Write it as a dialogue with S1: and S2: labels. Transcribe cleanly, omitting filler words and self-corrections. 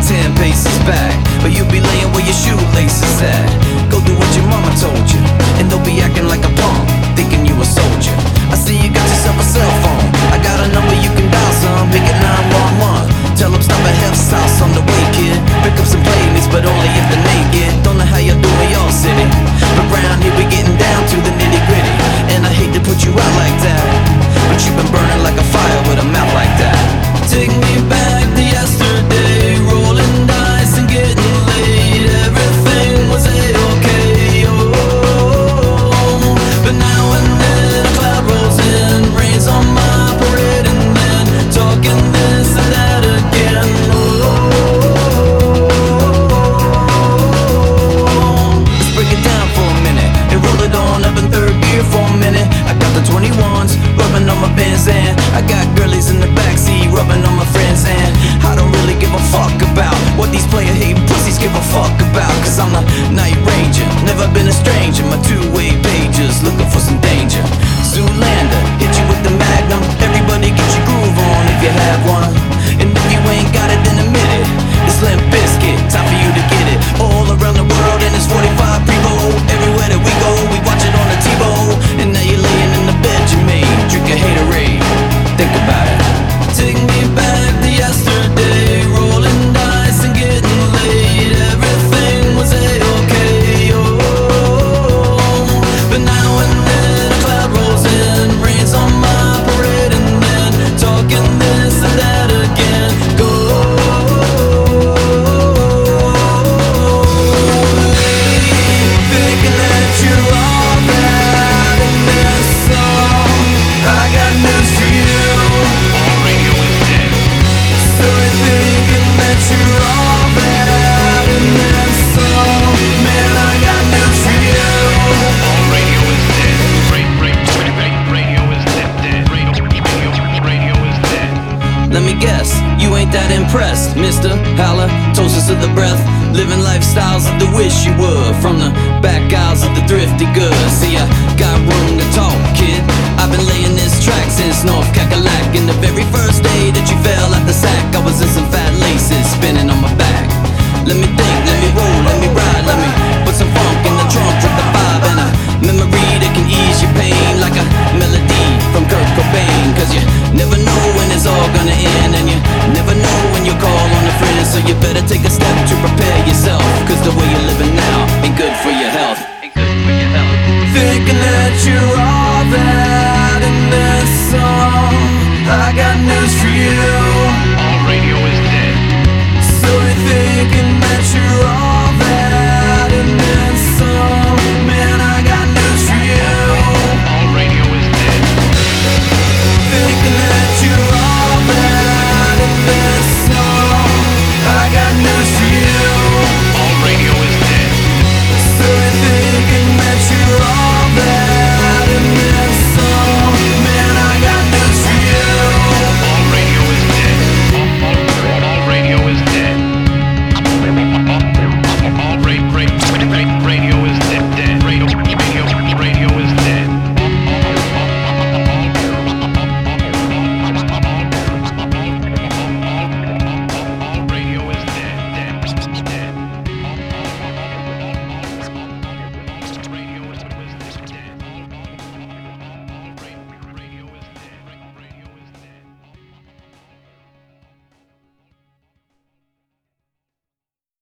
S1: 10 paces back, but you'll be laying where your shoelaces at. Go do what your mama told you, and they'll be acting like a punk, thinking you a soldier. I see you got yourself a cell phone, I got a number you can dial some. Make it 911, tell them stop at Hef's house on the way, kid. Pick up some playmates, but only if they're naked. Don't know how you do in your city, but round here we getting down to the nitty gritty. And I hate to put you out like that, but you've been burning like a fire with a mouth like that. Take me back to yesterday, rolling dice and getting laid. Everything was a-okay, oh. But now and then a cloud rolls in, rains on my parade, and then talking this and that again, oh. Let's break it down for a minute and roll it on up in third gear for a minute. I got the 21s rubbing on my Benz, and I got girlies in the backseat rubbing on my friends, and I don't really give a fuck about what these player-hating pussies give a fuck about. Cause I'm the night ranger, never been a stranger. My two-way pages looking for some danger. Zoolander, hit you with the magnum. Everybody get your groove on if you have one, and if you ain't got it then admit it. It's Limp Bizkit, time for you to get it. All around the world and it's 45 Prevost. Everywhere that we go, we watch it on the TiVo. And now you're laying in the bed you made, drink a haterade. Think about it. Take me back to yesterday, rolling dice and getting laid. Everything was a-okay, oh. But now and then a cloud rolls in, rains on my parade, and then talking this and that again. Go. Thinking that you're all that in this song. I got news for you. So you're thinking that you're all that in this song. Man, I got news for you.
S2: Radio is dead. Radio is dead. Radio is dead.
S1: Let me guess, you ain't that impressed, mister. Halitosis of the breath, living lifestyles of the wish you would. From the back aisles of the thrifty goods. See, I got room to talk, kid. I've been laying this track since North Cackalack. And the very first day that you fell out the sack, I was in some fat laces spinning on my back. Let me think, let me roll, let me ride, let me put some funk in the trunk, drop the vibe, and a memory that can ease your pain, like a melody from Kurt Cobain. Cause you never know when it's all gonna end, and you never know when you call on a friend. So you better take a step to prepare yourself, cause the way you're living now ain't good for your health.
S2: Ain't good for your health.
S1: Thinking that you're all that